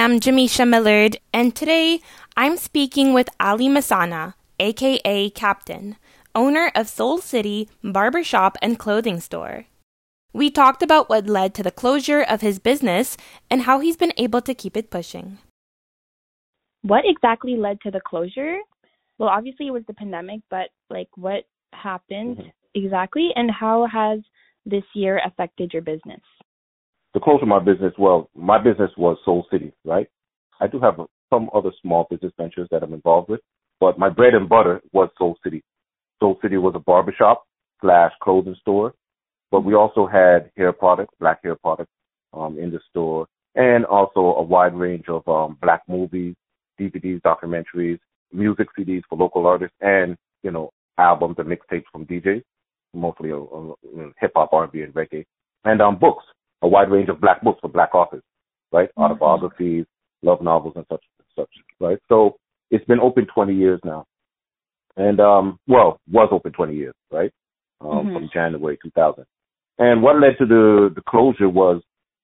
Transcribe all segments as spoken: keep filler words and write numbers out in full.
am Jamisha Millard, and today I'm speaking with Ali Masana, aka Captain, owner of Soul City Barbershop and Clothing Store. We talked about what led to the closure of his business and how he's been able to keep it pushing. What exactly led to the closure? Well, obviously it was the pandemic, but like what happened mm-hmm. exactly, and how has this year affected your business? The closure of my business, well, my business was Soul City, right? I do have some other small business ventures that I'm involved with, but my bread and butter was Soul City. Soul City was a barbershop slash clothing store, but we also had hair products, black hair products um, in the store, and also a wide range of um, black movies, D V Ds, documentaries, music C Ds for local artists, and, you know, albums and mixtapes from D Js, mostly uh, uh, hip-hop, R and B, and reggae, and um, books, a wide range of black books for black authors, right? Mm-hmm. Autobiographies, love novels, and such, such, right? So it's been open twenty years now. And, um, well, was open twenty years, right? Um, mm-hmm. From January two thousand. And what led to the, the closure was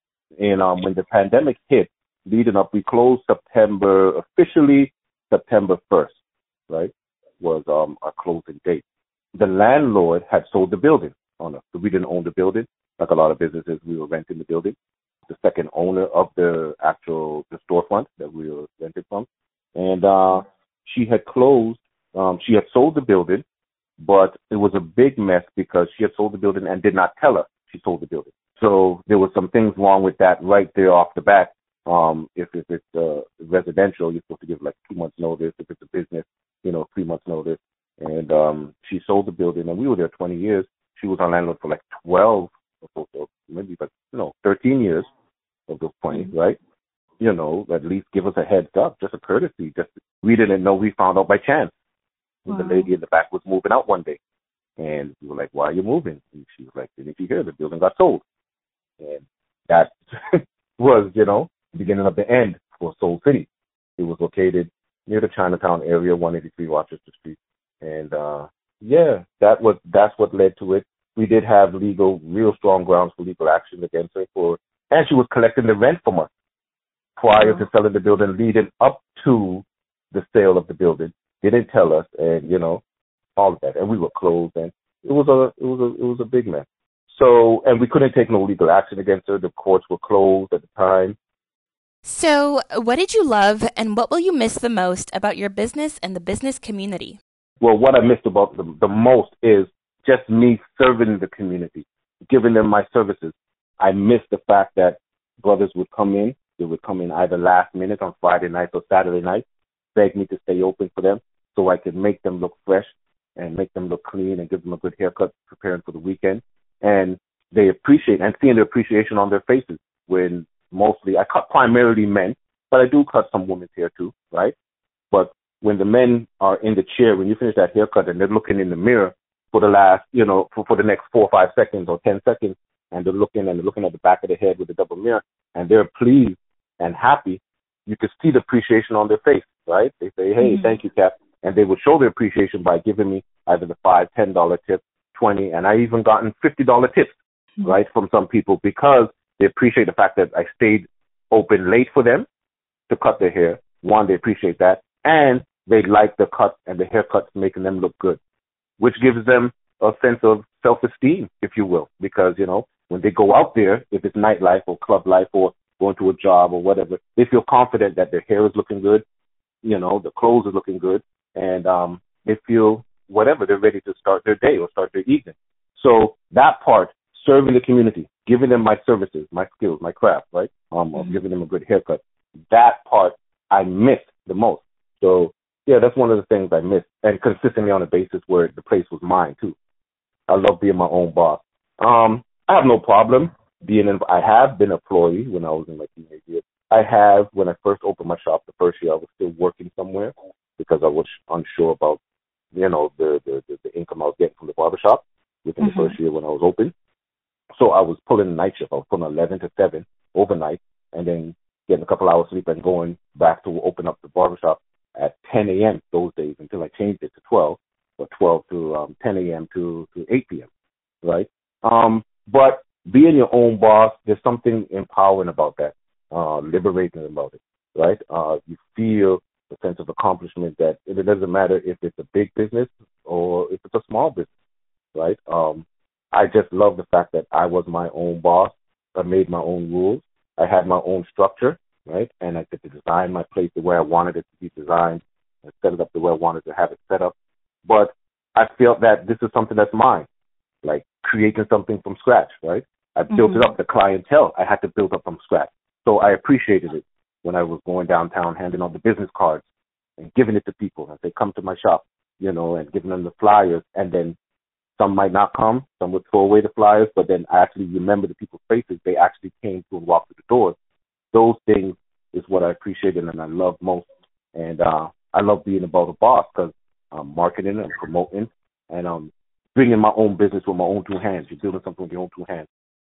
in um, when the pandemic hit, leading up, we closed September, officially September first, right, was um, our closing date. The landlord had sold the building on us. So we didn't own the building. Like a lot of businesses, we were renting the building. The second owner of the actual the storefront that we were rented from. And uh, she had closed, um, she had sold the building, but it was a big mess because she had sold the building and did not tell us she sold the building. So there was some things wrong with that right there off the bat. Um, if, if it's uh, residential, you're supposed to give like two months notice. If it's a business, you know, three months notice. And um, she sold the building, and we were there twenty years. She was our landlord for like twelve, or so, maybe like, you know, thirteen years of those twenty, mm-hmm. right? You know, at least give us a heads up, just a courtesy. Just we didn't know. We found out by chance. Wow. The lady in the back was moving out one day, and we were like, "Why are you moving?" And she was like, "Didn't you hear? The building got sold." And that was, you know, the beginning of the end for Soul City. It was located near the Chinatown area, one eighty-three Rochester Street. And, uh, yeah, that was, that's what led to it. We did have legal, real strong grounds for legal action against her for, and she was collecting the rent from us prior to selling the building, leading up to the sale of the building. They didn't tell us, and, you know, all of that. And we were closed, and it was a, it was a, it was a big mess. So, and we couldn't take no legal action against her. The courts were closed at the time. So, what did you love, and what will you miss the most about your business and the business community? Well, what I missed about the, the most is just me serving the community, giving them my services. I missed the fact that brothers would come in. They would come in either last minute on Friday night or Saturday night, beg me to stay open for them so I could make them look fresh and make them look clean and give them a good haircut preparing for the weekend. And they appreciate, and seeing the appreciation on their faces when mostly, I cut primarily men, but I do cut some women's hair too, right? But when the men are in the chair, when you finish that haircut and they're looking in the mirror for the last, you know, for, for the next four or five seconds or ten seconds, and they're looking and they're looking at the back of the head with the double mirror, and they're pleased and happy, you can see the appreciation on their face, right? They say, hey, mm-hmm. thank you, Cap. And they would show their appreciation by giving me either the five, ten dollar tip, twenty, and I even gotten fifty dollar tips, mm-hmm. right, from some people because they appreciate the fact that I stayed open late for them to cut their hair. One, they appreciate that. And they like the cut and the haircuts making them look good, which gives them a sense of self-esteem, if you will, because, you know, when they go out there, if it's nightlife or club life or going to a job or whatever, they feel confident that their hair is looking good, you know, the clothes are looking good, and um, they feel whatever, they're ready to start their day or start their evening. So that part, serving the community, giving them my services, my skills, my craft, right, um, mm-hmm. of giving them a good haircut, that part I missed the most. So, yeah, that's one of the things I missed, and consistently on a basis where the place was mine, too. I love being my own boss. Um, I have no problem being in, I have been an employee when I was in my teenage years. I have, when I first opened my shop the first year, I was still working somewhere because I was unsure about, you know, the, the, the, the income I was getting from the barbershop within mm-hmm. the first year when I was open. So I was pulling a night shift. I was pulling eleven to seven overnight and then getting a couple hours sleep and going back to open up the barbershop at ten a.m. those days until I changed it to twelve, or twelve to um, ten a.m. to, to eight p.m., right? Um, but being your own boss, there's something empowering about that, uh, liberating about it. right? Uh, you feel a sense of accomplishment that it doesn't matter if it's a big business or if it's a small business, right? Um, I just love the fact that I was my own boss. I made my own rules. I had my own structure, right? And I could design my place the way I wanted it to be designed and set it up the way I wanted to have it set up. But I felt that this is something that's mine, like creating something from scratch, right? I built Mm-hmm. it up. The clientele I had to build up from scratch. So I appreciated it when I was going downtown, handing out the business cards and giving it to people. And say, come to my shop, you know, and giving them the flyers. And then some might not come. Some would throw away the flyers. But then I actually remember the people's faces. They actually came to and walked through the doors. Those things is what I appreciated and I love most. And uh, I love being about a boss because I'm marketing and promoting and um, bringing my own business with my own two hands. You're building something with your own two hands.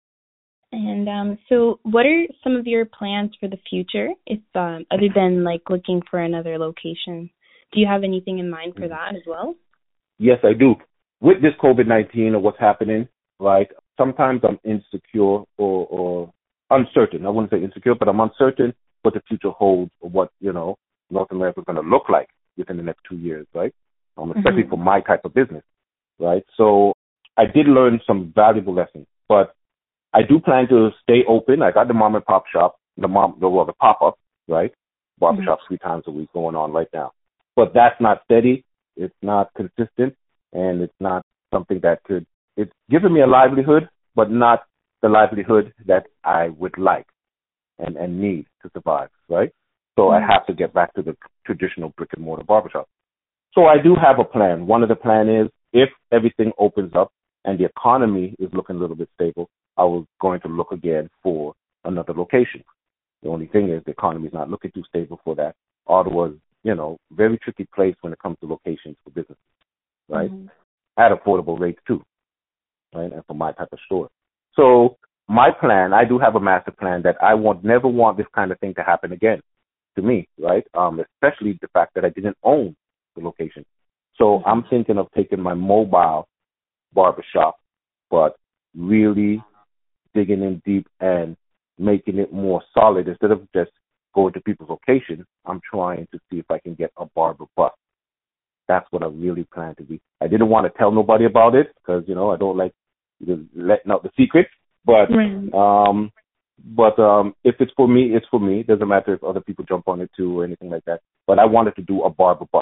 And um, so what are some of your plans for the future, if um, other than like looking for another location? Do you have anything in mind for that as well? Yes, I do. With this COVID nineteen or what's happening, right, sometimes I'm insecure or, or uncertain. I wouldn't say insecure, but I'm uncertain what the future holds or what, you know, North America is going to look like within the next two years, right, um, especially Mm-hmm. for my type of business, right? So I did learn some valuable lessons, but I do plan to stay open. I got the mom and pop shop, the mom, the, well, the pop-up, right? Barbershop mm-hmm. three times a week going on right now. But that's not steady. It's not consistent. And it's not something that could, it's given me a livelihood, but not the livelihood that I would like and, and need to survive, right? So mm-hmm. I have to get back to the traditional brick and mortar barbershop. So I do have a plan. One of the plan is if everything opens up and the economy is looking a little bit stable, I was going to look again for another location. The only thing is the economy is not looking too stable for that. Ottawa's, you know, very tricky place when it comes to locations for businesses, right? Mm-hmm. At affordable rates too, right? And for my type of store. So my plan, I do have a master plan that I want, never want this kind of thing to happen again to me, right? Um, especially the fact that I didn't own the location. So mm-hmm. I'm thinking of taking my mobile barbershop, but really digging in deep and making it more solid. Instead of just going to people's locations, I'm trying to see if I can get a barber bus. That's what I really plan to be. I didn't want to tell nobody about it because, you know, I don't like letting out the secrets. But right. um, but um, if it's for me, it's for me. It doesn't matter if other people jump on it too or anything like that. But I wanted to do a barber bus.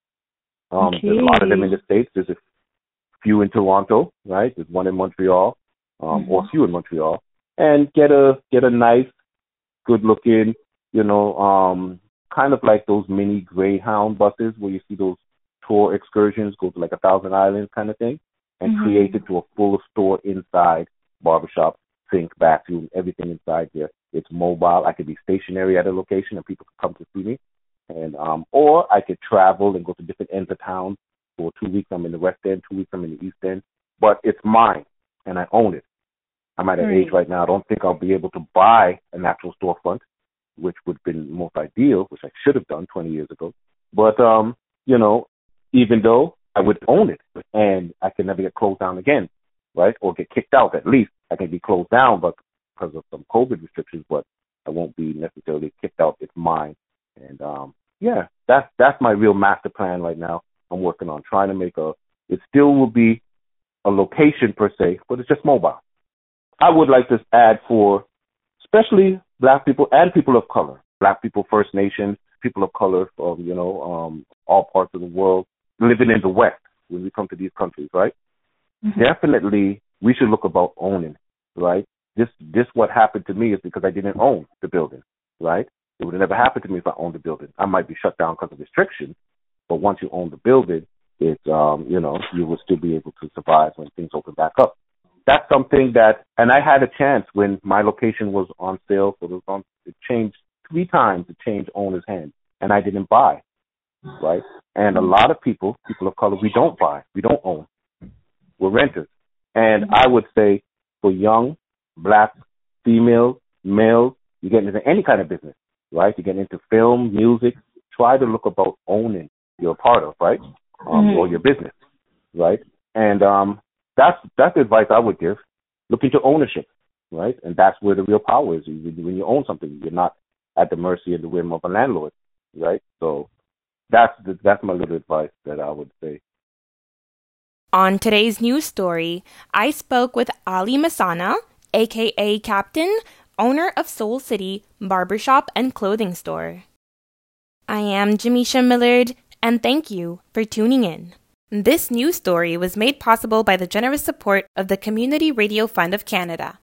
Um, okay. There's a lot of them in the States. There's a few in Toronto, right? There's one in Montreal, um, mm-hmm. or a few in Montreal. And get a get a nice, good-looking, you know, um, kind of like those mini Greyhound buses where you see those tour excursions, go to like a Thousand Islands kind of thing, and mm-hmm. create it to a full store inside, barbershop, sink, bathroom, everything inside there. It's mobile. I could be stationary at a location and people could come to see me. And um, or I could travel and go to different ends of town. For two weeks I'm in the West End, two weeks I'm in the East End. But it's mine, and I own it. I'm at an right. age right now, I don't think I'll be able to buy an actual storefront, which would have been most ideal, which I should have done twenty years ago. But, um, you know, even though I would own it, and I can never get closed down again, right, or get kicked out at least. I can be closed down but because of some COVID restrictions, but I won't be necessarily kicked out. It's mine. And, um, yeah, that's, that's my real master plan right now. I'm working on trying to make a, it still will be a location per se, but it's just mobile. I would like to add for especially black people and people of color, black people, First Nations, people of color from, you know, um, all parts of the world living in the West when we come to these countries, right? Mm-hmm. Definitely we should look about owning, right? This, this what happened to me is because I didn't own the building, right? It would have never happened to me if I owned the building. I might be shut down because of restrictions, but once you own the building, it's, um, you know, you will still be able to survive when things open back up. That's something that, and I had a chance when my location was on sale, so it was on, it changed three times, it changed owner's hands, and I didn't buy, right? And a lot of people, people of color, we don't buy, we don't own, we're renters. And I would say for young, black, female, males, you get into any kind of business, right? You get into film, music, try to look about owning you're a part of, right? Um, mm-hmm. Or your business, right? And um, that's that's the advice I would give. Look into ownership, right? And that's where the real power is. When you own something, you're not at the mercy and the whim of a landlord, right? So that's the, that's my little advice that I would say. On today's news story, I spoke with Ali Masana, aka Captain, owner of Soul City Barbershop and Clothing Store. I am Jamisha Millard, and thank you for tuning in. This news story was made possible by the generous support of the Community Radio Fund of Canada.